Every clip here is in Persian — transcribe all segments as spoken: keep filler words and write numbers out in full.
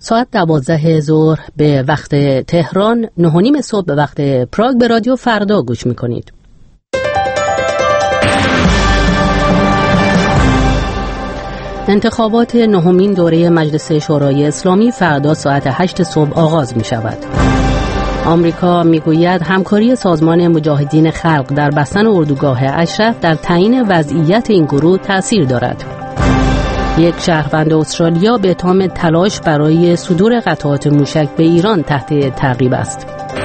ساعت دوازده ظهر به وقت تهران، نه و نیم صبح به وقت پراگ به رادیو فردا گوش میکنید. انتخابات نهمین دوره مجلس شورای اسلامی فردا ساعت هشت صبح آغاز می شود. آمریکا می گوید همکاری سازمان مجاهدین خلق در بستن اردوگاه اشرف در تعیین وضعیت این گروه تأثیر دارد. یک شهروند استرالیا به اتهام تلاش برای صدور قطعات موشک به ایران تحت تعقیب است.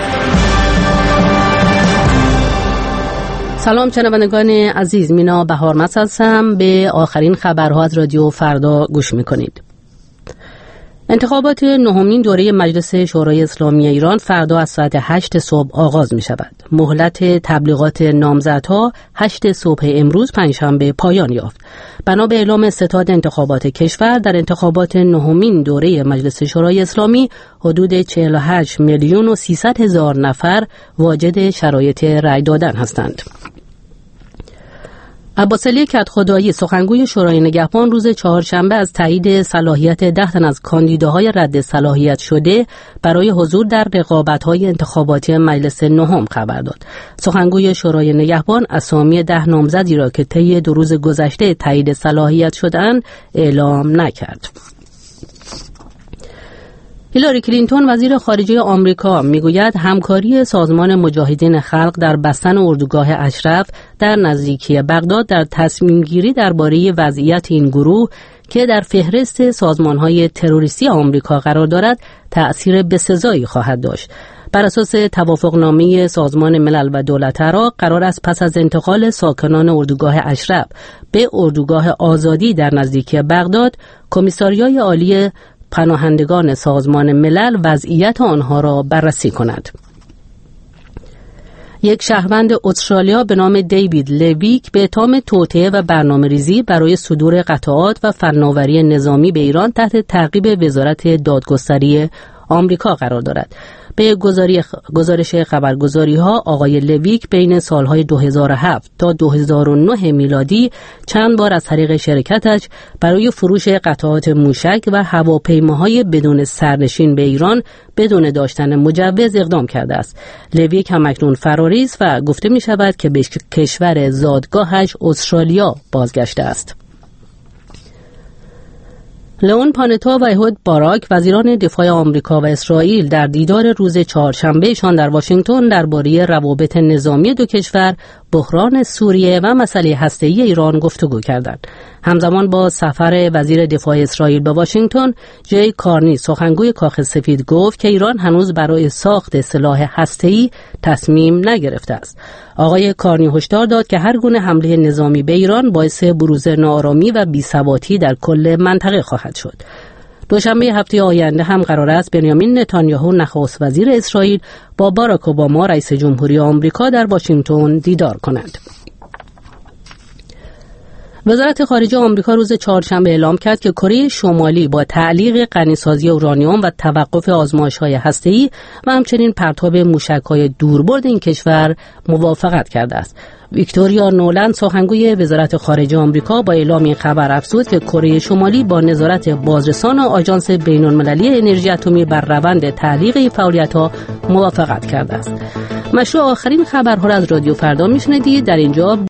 سلام شنوندگان عزیز، مینا بهارمس هستم. به آخرین خبرها از رادیو فردا گوش میکنید. انتخابات نهمین دوره مجلس شورای اسلامی ایران فردا از ساعت هشت صبح آغاز می شود. مهلت تبلیغات نامزدها هشت صبح امروز پنجشنبه پایان یافت. بنا به اعلام ستاد انتخابات کشور، در انتخابات نهمین دوره مجلس شورای اسلامی حدود چهل و هشت میلیون و سیصد هزار نفر واجد شرایط رأی دادن هستند. عباسعلی کدخدایی، سخنگوی شورای نگهبان، روز چهارشنبه از تایید صلاحیت ده تن از کاندیداهای رد صلاحیت شده برای حضور در رقابت‌های انتخاباتی مجلس نهم خبر داد. سخنگوی شورای نگهبان اسامی ده نامزدی را که طی دو روز گذشته تایید صلاحیت شدند اعلام نکرد. هیلاری کلینتون، وزیر خارجه آمریکا، میگوید همکاری سازمان مجاهدین خلق در بستن اردوگاه اشرف در نزدیکی بغداد در تصمیم گیری درباره وضعیت این گروه که در فهرست سازمان‌های تروریستی آمریکا قرار دارد تأثیر بسزایی خواهد داشت. بر اساس توافقنامه سازمان ملل و دولت عراق قرار است پس از انتقال ساکنان اردوگاه اشرف به اردوگاه آزادی در نزدیکی بغداد، کمیساریای عالی پناهندگان سازمان ملل وضعیت آنها را بررسی کند. یک شهروند استرالیا به نام دیوید لویک به اتهام توطئه و برنامه‌ریزی برای صدور قطعات و فناوری نظامی به ایران تحت تعقیب وزارت دادگستری آمریکا قرار دارد. به گزارش خبرگزاری ها، آقای لویک بین سالهای دو هزار و هفت تا دو هزار و نه میلادی چند بار از طریق شرکتش برای فروش قطعات موشک و هواپیماهای بدون سرنشین به ایران بدون داشتن مجوز اقدام کرده است. لویک همکنون فراری است و گفته می شود که به کشور زادگاهش استرالیا بازگشته است. لئون پانتا و احود باراک، وزیران دفاع آمریکا و اسرائیل، در دیدار روز چهارشنبهشان در واشنگتن درباره روابط نظامی دو کشور، بحران سوریه و مسئله هسته‌ای ایران گفتگو کردند. همزمان با سفر وزیر دفاع اسرائیل به واشنگتن، جی کارنی، سخنگوی کاخ سفید، گفت که ایران هنوز برای ساخت سلاح هسته‌ای تصمیم نگرفته است. آقای کارنی هشدار داد که هر گونه حمله نظامی به ایران باعث بروز ناآرامی و بی‌ثباتی در کل منطقه خواهد شد. دوشنبه هفته آینده هم قرار است بنیامین نتانیاهو، نخست وزیر اسرائیل، با باراک اوباما، رئیس جمهوری آمریکا، در واشنگتن دیدار کنند. وزارت خارجه آمریکا روز چهارشنبه اعلام کرد که کره شمالی با تعلیق غنیسازی اورانیوم و توقف آزمایش‌های هسته‌ای و همچنین پرتاب موشک‌های دوربرد این کشور موافقت کرده است. ویکتوریا نولند، سخنگوی وزارت خارجه آمریکا، با اعلام این خبر افزود که کره شمالی با نظارت بازرسان و آژانس بین‌المللی انرژی اتمی بر روند تعلیق این فعالیت‌ها موافقت کرده است. مشروع آخرین خبرها را از رادیو فردا میشنوید. در اینجا